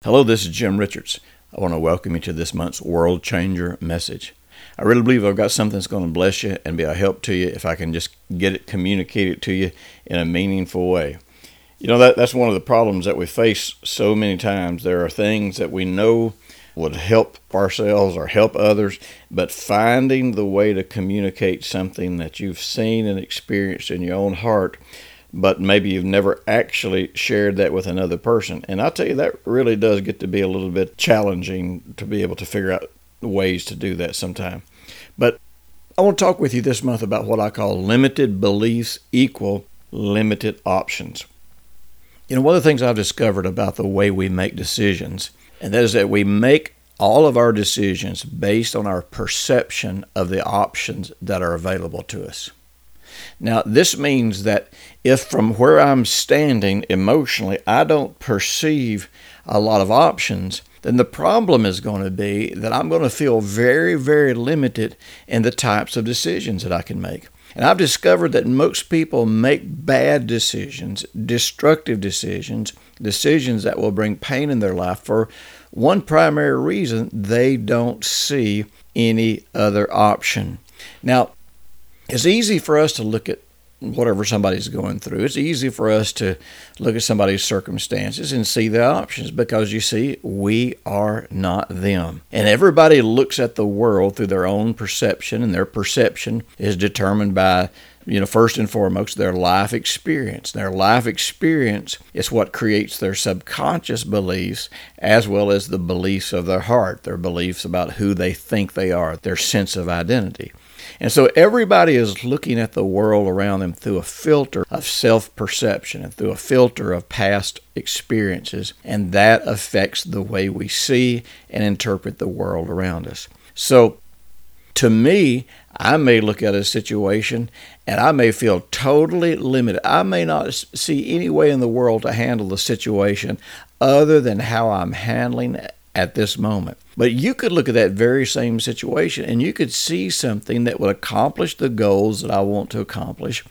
Hello, this is Jim Richards. I want to welcome you to this month's World Changer message. I really believe I've got something that's going to bless you and be a help to you if I can just get it communicated to you in a meaningful way. You know, that's one of the problems that we face so many times. There are things that we know would help ourselves or help others, but finding the way to communicate something that you've seen and experienced in your own heart, but maybe you've never actually shared that with another person. And I'll tell you, that really does get to be a little bit challenging to be able to figure out ways to do that sometime. But I want to talk with you this month about what I call limited beliefs equal limited options. You know, one of the things I've discovered about the way we make decisions, and that is that we make all of our decisions based on our perception of the options that are available to us. Now, this means that if from where I'm standing emotionally, I don't perceive a lot of options, then the problem is going to be that I'm going to feel very, very limited in the types of decisions that I can make. And I've discovered that most people make bad decisions, destructive decisions, decisions that will bring pain in their life for one primary reason: they don't see any other option. Now, it's easy for us to look at whatever somebody's going through. It's easy for us to look at somebody's circumstances and see the options because, you see, we are not them. And everybody looks at the world through their own perception, and their perception is determined by, first and foremost, their life experience. Their life experience is what creates their subconscious beliefs as well as the beliefs of their heart, their beliefs about who they think they are, their sense of identity. And so everybody is looking at the world around them through a filter of self-perception and through a filter of past experiences, and that affects the way we see and interpret the world around us. So, to me, I may look at a situation and I may feel totally limited. I may not see any way in the world to handle the situation other than how I'm handling it at this moment. But you could look at that very same situation and you could see something that would accomplish the goals that I want to accomplish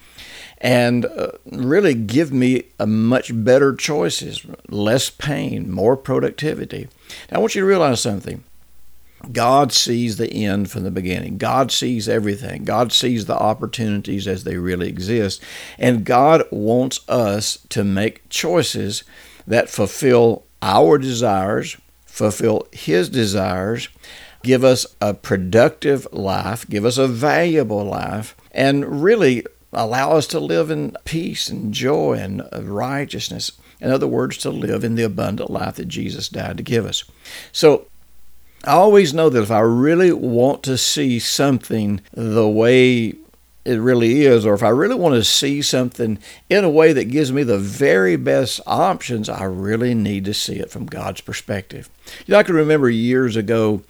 and really give me a much better choices, less pain, more productivity. Now, I want you to realize something. God sees the end from the beginning. God sees everything. God sees the opportunities as they really exist. And God wants us to make choices that fulfill our desires, fulfill His desires, give us a productive life, give us a valuable life, and really allow us to live in peace and joy and righteousness. In other words, to live in the abundant life that Jesus died to give us. So, I always know that if I really want to see something the way it really is, or if I really want to see something in a way that gives me the very best options, I really need to see it from God's perspective. I can remember years ago,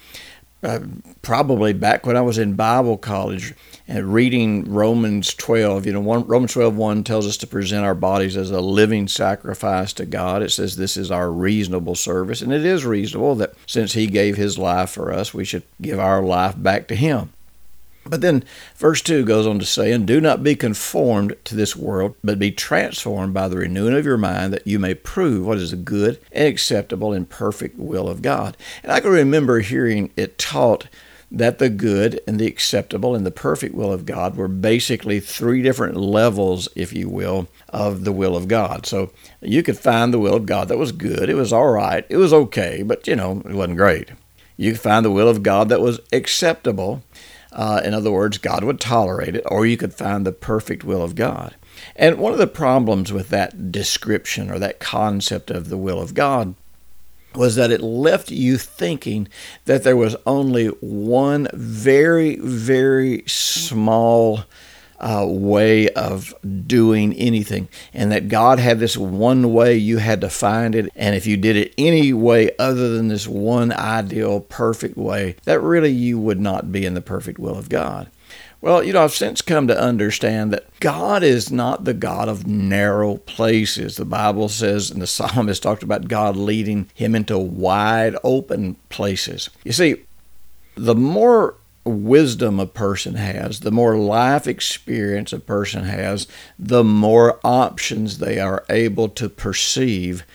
probably back when I was in Bible college and reading Romans 12. Romans 12:1 tells us to present our bodies as a living sacrifice to God. It says this is our reasonable service, and it is reasonable that since He gave His life for us, we should give our life back to Him. But then verse 2 goes on to say, and do not be conformed to this world, but be transformed by the renewing of your mind, that you may prove what is the good and acceptable and perfect will of God. And I can remember hearing it taught that the good and the acceptable and the perfect will of God were basically three different levels, if you will, of the will of God. So you could find the will of God that was good. It was all right. It was okay, but, it wasn't great. You could find the will of God that was acceptable. In other words, God would tolerate it, or you could find the perfect will of God. And one of the problems with that description or that concept of the will of God was that it left you thinking that there was only one very, very small way of doing anything, and that God had this one way, you had to find it, and if you did it any way other than this one ideal perfect way, that really you would not be in the perfect will of God. Well, I've since come to understand that God is not the God of narrow places. The Bible says, and the psalmist talked about God leading him into wide open places. You see, the more wisdom a person has, the more life experience a person has, the more options they are able to perceive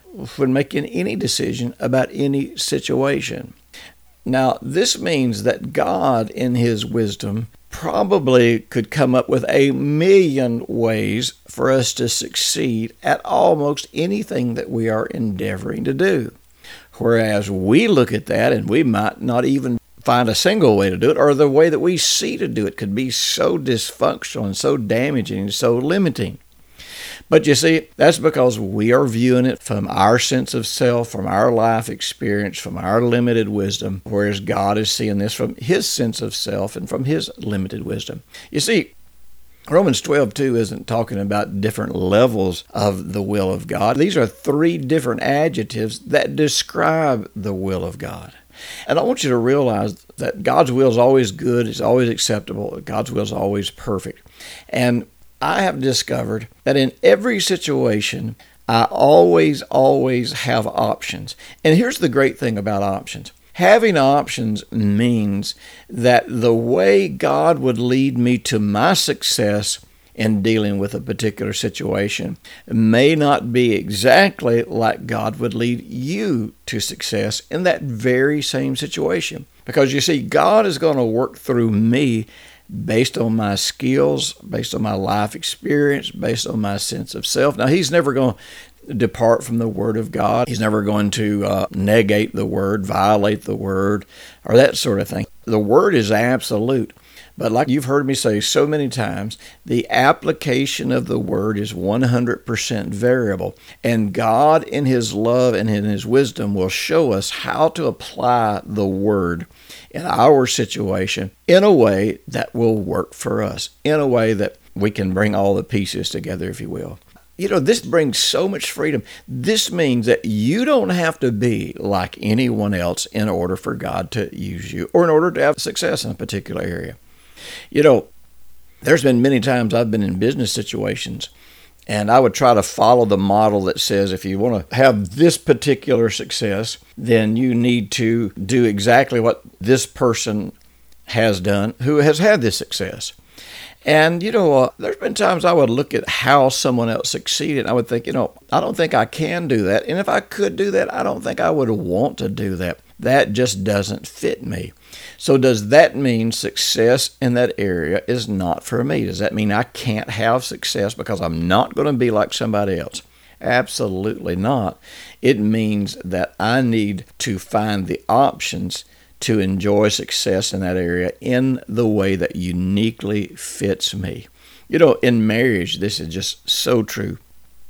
when making any decision about any situation. Now, this means that God, in His wisdom, probably could come up with 1,000,000 ways for us to succeed at almost anything that we are endeavoring to do. Whereas we look at that and we might not even find a single way to do it, or the way that we see to do it could be so dysfunctional and so damaging and so limiting. But you see, that's because we are viewing it from our sense of self, from our life experience, from our limited wisdom, whereas God is seeing this from His sense of self and from His limited wisdom. You see, Romans 12:2 isn't talking about different levels of the will of God. These are 3 different adjectives that describe the will of God. And I want you to realize that God's will is always good, it's always acceptable, God's will is always perfect. And I have discovered that in every situation, I always have options. And here's the great thing about options. Having options means that the way God would lead me to my success in dealing with a particular situation may not be exactly like God would lead you to success in that very same situation. Because you see, God is going to work through me based on my skills, based on my life experience, based on my sense of self. Now, He's never going to depart from the Word of God. He's never going to negate the Word, violate the Word, or that sort of thing. The Word is absolute. But like you've heard me say so many times, the application of the Word is 100% variable. And God, in His love and in His wisdom, will show us how to apply the Word in our situation in a way that will work for us, in a way that we can bring all the pieces together, if you will. You know, this brings so much freedom. This means that you don't have to be like anyone else in order for God to use you or in order to have success in a particular area. You know, there's been many times I've been in business situations and I would try to follow the model that says if you want to have this particular success, then you need to do exactly what this person has done who has had this success. And, there's been times I would look at how someone else succeeded. And I would think, I don't think I can do that. And if I could do that, I don't think I would want to do that. That just doesn't fit me. So does that mean success in that area is not for me? Does that mean I can't have success because I'm not going to be like somebody else? Absolutely not. It means that I need to find the options to enjoy success in that area in the way that uniquely fits me. In marriage, this is just so true.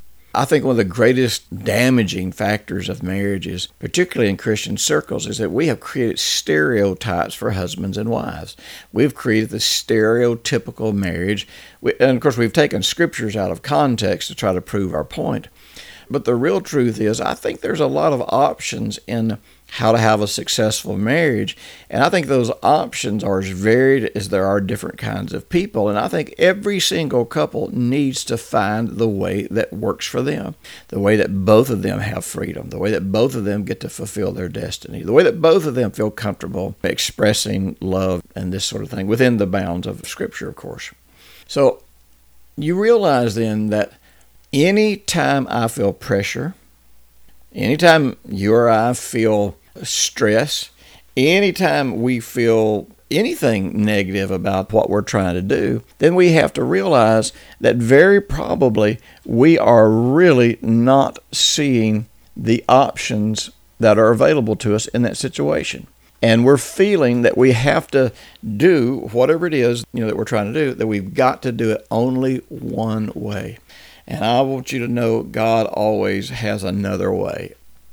I think one of the greatest damaging factors of marriages, particularly in Christian circles, is that we have created stereotypes for husbands and wives. We've created the stereotypical marriage, and of course we've taken scriptures out of context to try to prove our point. But the real truth is, I think there's a lot of options in how to have a successful marriage. And I think those options are as varied as there are different kinds of people. And I think every single couple needs to find the way that works for them, the way that both of them have freedom, the way that both of them get to fulfill their destiny, the way that both of them feel comfortable expressing love and this sort of thing within the bounds of Scripture, of course. So you realize then that anytime I feel pressure, anytime you or I feel stress, anytime we feel anything negative about what we're trying to do, then we have to realize that very probably we are really not seeing the options that are available to us in that situation. And we're feeling that we have to do whatever it is, that we're trying to do, that we've got to do it only one way. And I want you to know God always has another way.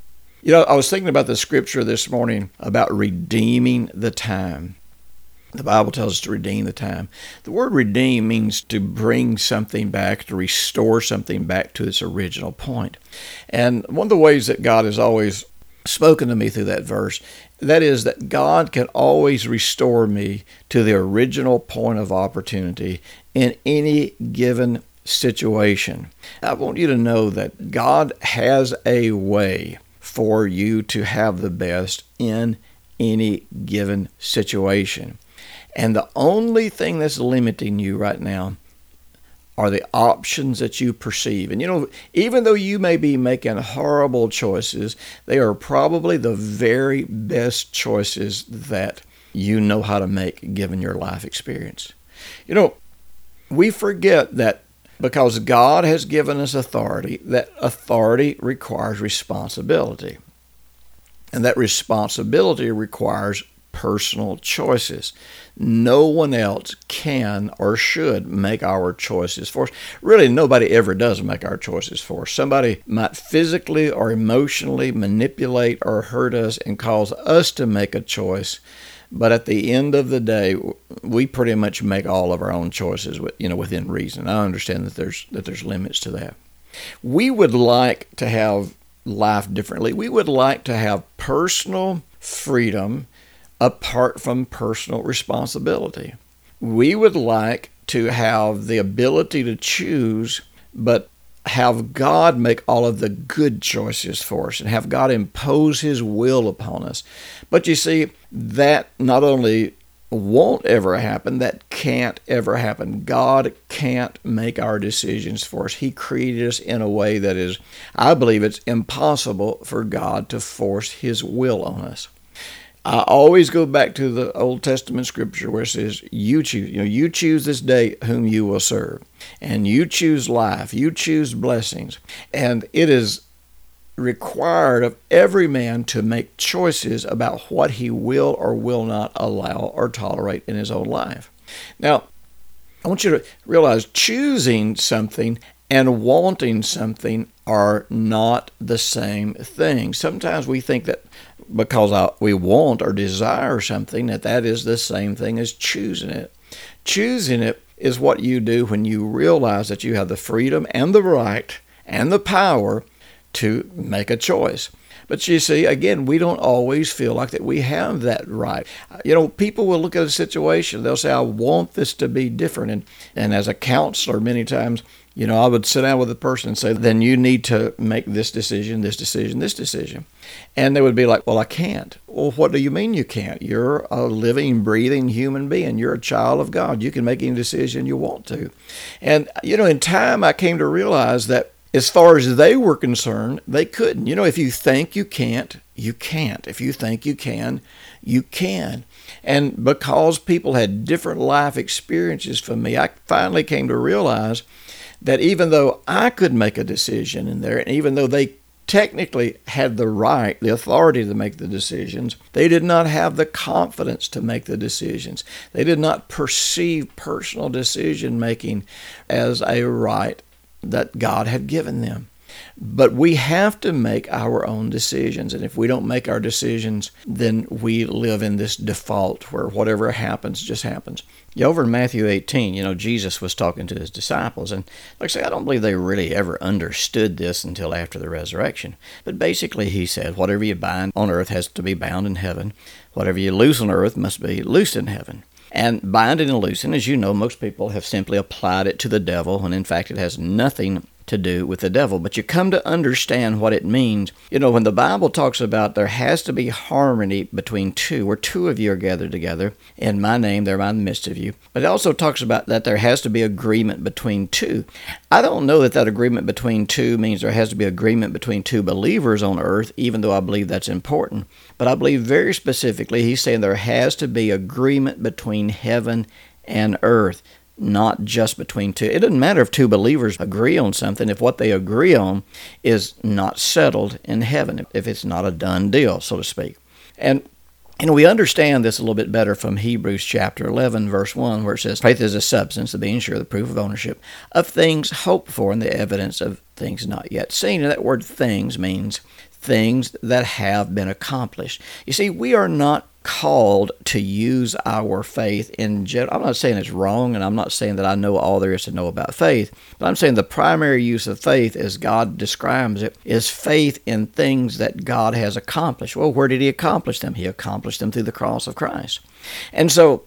I was thinking about the scripture this morning about redeeming the time. The Bible tells us to redeem the time. The word redeem means to bring something back, to restore something back to its original point. And one of the ways that God has always spoken to me through that verse, that is that God can always restore me to the original point of opportunity in any given situation. I want you to know that God has a way for you to have the best in any given situation. And the only thing that's limiting you right now are the options that you perceive. And even though you may be making horrible choices, they are probably the very best choices that you know how to make given your life experience. We forget that because God has given us authority, that authority requires responsibility. And that responsibility requires personal choices. No one else can or should make our choices for us. Really, nobody ever does make our choices for us. Somebody might physically or emotionally manipulate or hurt us and cause us to make a choice. But at the end of the day, we pretty much make all of our own choices, within reason. I understand that there's limits to that. We would like to have life differently. We would like to have personal freedom apart from personal responsibility. We would like to have the ability to choose, but have God make all of the good choices for us and have God impose His will upon us. But you see, that not only won't ever happen, that can't ever happen. God can't make our decisions for us. He created us in a way that is, I believe it's impossible for God to force His will on us. I always go back to the Old Testament scripture where it says, you choose. You choose this day whom you will serve. And you choose life. You choose blessings. And it is required of every man to make choices about what he will or will not allow or tolerate in his own life. Now, I want you to realize choosing something and wanting something are not the same thing. Sometimes we think that because we want or desire something, that is the same thing as choosing it. Choosing it is what you do when you realize that you have the freedom and the right and the power to make a choice. But you see, again, we don't always feel like that we have that right. People will look at a situation, they'll say, I want this to be different. And as a counselor, many times, I would sit down with a person and say, then you need to make this decision, this decision, this decision. And they would be like, well, I can't. Well, what do you mean you can't? You're a living, breathing human being. You're a child of God. You can make any decision you want to. And, in time, I came to realize that as far as they were concerned, they couldn't. If you think you can't, you can't. If you think you can, you can. And because people had different life experiences from me, I finally came to realize that even though I could make a decision in there, and even though they technically had the right, the authority to make the decisions, they did not have the confidence to make the decisions. They did not perceive personal decision making as a right that God had given them. But we have to make our own decisions. And if we don't make our decisions, then we live in this default where whatever happens just happens. Over in Matthew 18, Jesus was talking to his disciples. And like I say, I don't believe they really ever understood this until after the resurrection. But basically he said, whatever you bind on earth has to be bound in heaven. Whatever you loose on earth must be loosed in heaven. And binding and loosing, as you know, most people have simply applied it to the devil, when in fact it has nothing to do with the devil. But you come to understand what it means. When the Bible talks about there has to be harmony between two, where two of you are gathered together in my name, they're in the midst of you. But it also talks about that there has to be agreement between two. I don't know that agreement between two means there has to be agreement between two believers on earth, even though I believe that's important. But I believe very specifically he's saying there has to be agreement between heaven and earth. Not just between two. It doesn't matter if two believers agree on something if what they agree on is not settled in heaven, if it's not a done deal, so to speak. And we understand this a little bit better from Hebrews chapter 11, verse 1, where it says, faith is a substance, the being sure, the proof of ownership, of things hoped for and the evidence of things not yet seen. And that word things means things that have been accomplished. You see, we are not called to use our faith in general. I'm not saying it's wrong, and I'm not saying that I know all there is to know about faith, but I'm saying the primary use of faith, as God describes it, is faith in things that God has accomplished. Well, where did He accomplish them? He accomplished them through the cross of Christ. And so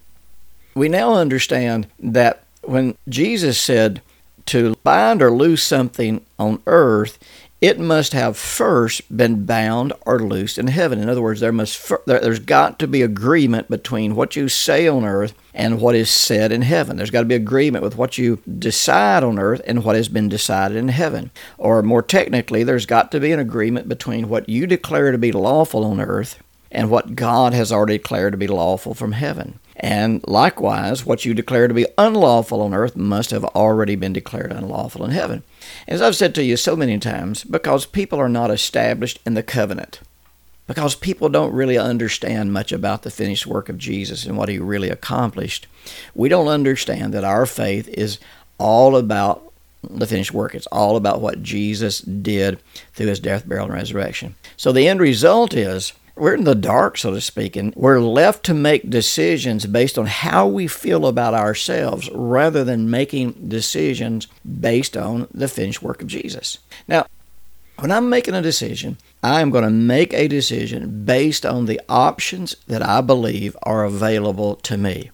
we now understand that when Jesus said to bind or loose something on earth, it must have first been bound or loosed in heaven. In other words, there's got to be agreement between what you say on earth and what is said in heaven. There's got to be agreement with what you decide on earth and what has been decided in heaven. Or more technically, there's got to be an agreement between what you declare to be lawful on earth and what God has already declared to be lawful from heaven. And likewise, what you declare to be unlawful on earth must have already been declared unlawful in heaven. As I've said to you so many times, because people are not established in the covenant, because people don't really understand much about the finished work of Jesus and what he really accomplished, we don't understand that our faith is all about the finished work. It's all about what Jesus did through his death, burial, and resurrection. So the end result is, we're in the dark, so to speak, and we're left to make decisions based on how we feel about ourselves rather than making decisions based on the finished work of Jesus. Now, when I'm making a decision, I am going to make a decision based on the options that I believe are available to me.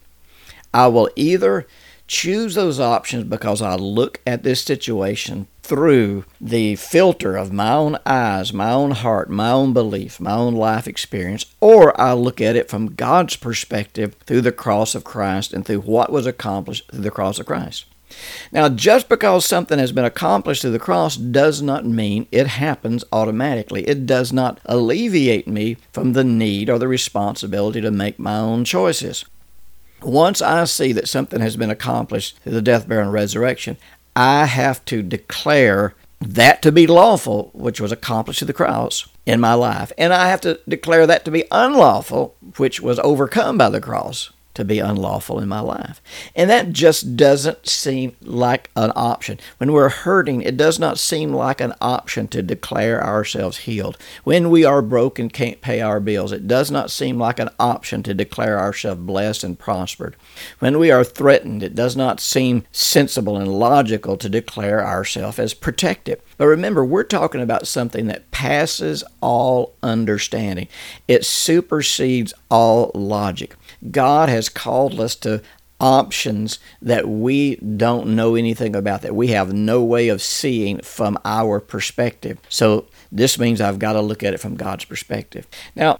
I will either choose those options because I look at this situation through the filter of my own eyes, my own heart, my own belief, my own life experience, or I look at it from God's perspective through the cross of Christ and through what was accomplished through the cross of Christ. Now, just because something has been accomplished through the cross does not mean it happens automatically. It does not alleviate me from the need or the responsibility to make my own choices. Once I see that something has been accomplished through the death, burial, and resurrection, I have to declare that to be lawful, which was accomplished through the cross in my life. And I have to declare that to be unlawful, which was overcome by the cross, to be unlawful in my life. And that just doesn't seem like an option. When we're hurting, it does not seem like an option to declare ourselves healed. When we are broke and can't pay our bills, it does not seem like an option to declare ourselves blessed and prospered. When we are threatened, it does not seem sensible and logical to declare ourselves as protected. But remember, we're talking about something that passes all understanding. It supersedes all logic. God has called us to options that we don't know anything about, that we have no way of seeing from our perspective. So this means I've got to look at it from God's perspective. Now,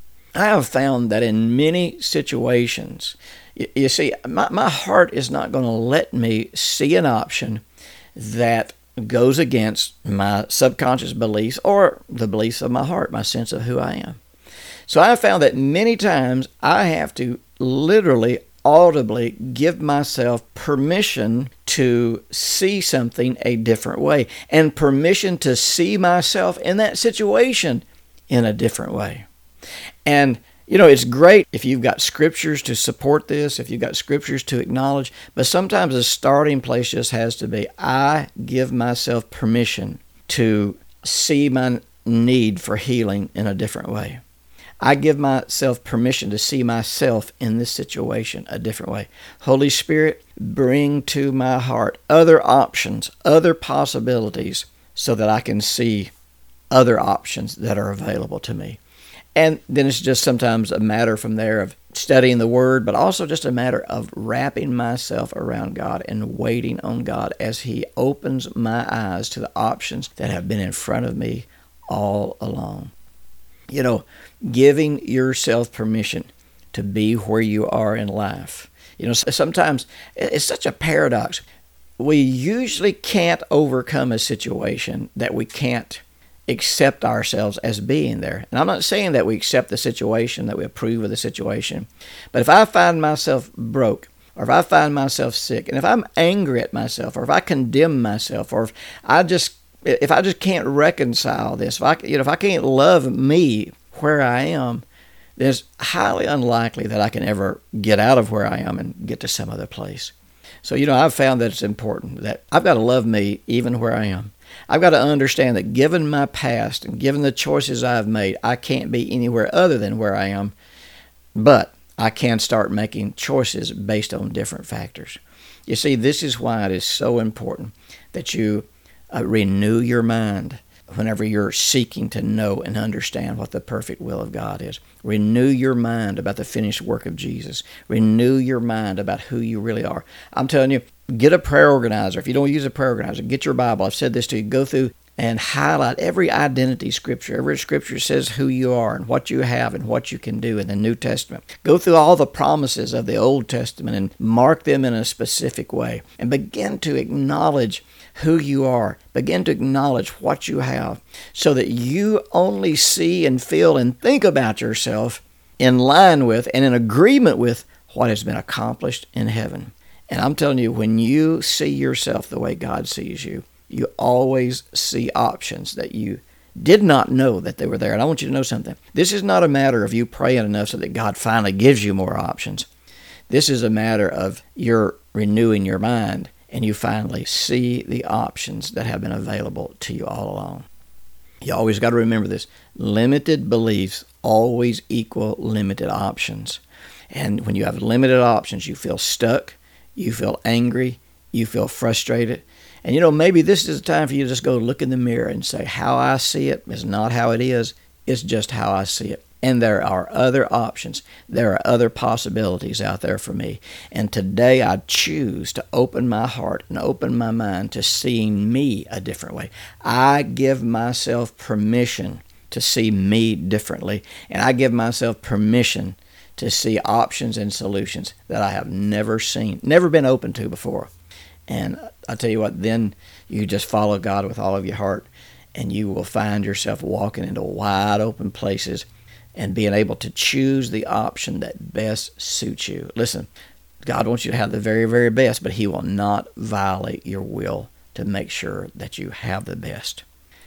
I have found that in many situations, you see, my heart is not going to let me see an option that goes against my subconscious beliefs or the beliefs of my heart, my sense of who I am. So I have found that many times I have to literally, audibly give myself permission to see something a different way and permission to see myself in that situation in a different way. And you know, it's great if you've got scriptures to support this, if you've got scriptures to acknowledge, but sometimes the starting place just has to be, I give myself permission to see my need for healing in a different way. I give myself permission to see myself in this situation a different way. Holy Spirit, bring to my heart other options, other possibilities, so that I can see other options that are available to me. And then it's just sometimes a matter from there of studying the Word, but also just a matter of wrapping myself around God and waiting on God as He opens my eyes to the options that have been in front of me all along. You know, giving yourself permission to be where you are in life. You know, sometimes it's such a paradox. We usually can't overcome a situation that we can't accept ourselves as being there. And I'm not saying that we accept the situation, that we approve of the situation. But if I find myself broke, or if I find myself sick, and if I'm angry at myself, or if I condemn myself, or if I just can't reconcile this, if I can't love me where I am, then it's highly unlikely that I can ever get out of where I am and get to some other place. So, you know, I've found that it's important that I've got to love me even where I am. I've got to understand that given my past and given the choices I've made, I can't be anywhere other than where I am, but I can start making choices based on different factors. You see, this is why it is so important that you renew your mind whenever you're seeking to know and understand what the perfect will of God is. Renew your mind about the finished work of Jesus. Renew your mind about who you really are. I'm telling you, get a prayer organizer. If you don't use a prayer organizer, get your Bible. I've said this to you. Go through and highlight every identity scripture. Every scripture says who you are and what you have and what you can do in the New Testament. Go through all the promises of the Old Testament and mark them in a specific way. And begin to acknowledge who you are. Begin to acknowledge what you have so that you only see and feel and think about yourself in line with and in agreement with what has been accomplished in heaven. And I'm telling you, when you see yourself the way God sees you, you always see options that you did not know that they were there. And I want you to know something. This is not a matter of you praying enough so that God finally gives you more options. This is a matter of you're renewing your mind and you finally see the options that have been available to you all along. You always got to remember this. Limited beliefs always equal limited options. And when you have limited options, you feel stuck, you feel angry, you feel frustrated. And maybe this is the time for you to just go look in the mirror and say, how I see it is not how it is. It's just how I see it. And there are other options. There are other possibilities out there for me. And today I choose to open my heart and open my mind to seeing me a different way. I give myself permission to see me differently. And I give myself permission to see options and solutions that I have never seen, never been open to before. And I tell you what, then you just follow God with all of your heart, and you will find yourself walking into wide open places and being able to choose the option that best suits you. Listen, God wants you to have the very, very best, but He will not violate your will to make sure that you have the best.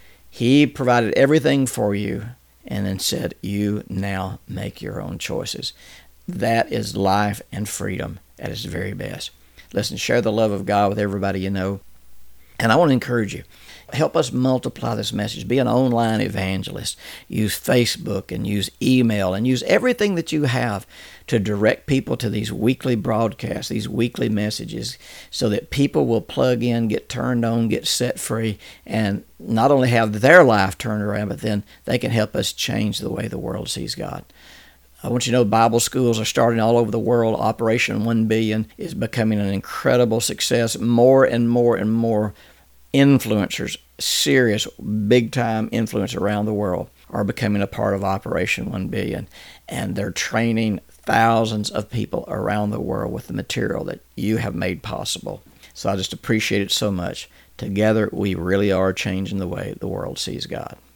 He provided everything for you and then said, you now make your own choices. That is life and freedom at its very best. Listen, share the love of God with everybody you know. And I want to encourage you. Help us multiply this message. Be an online evangelist. Use Facebook and use email and use everything that you have to direct people to these weekly broadcasts, these weekly messages, so that people will plug in, get turned on, get set free, and not only have their life turned around, but then they can help us change the way the world sees God. I want you to know Bible schools are starting all over the world. Operation 1 Billion is becoming an incredible success. More and more and more influencers, serious, big-time influencers around the world are becoming a part of Operation 1 Billion. And they're training thousands of people around the world with the material that you have made possible. So I just appreciate it so much. Together, we really are changing the way the world sees God.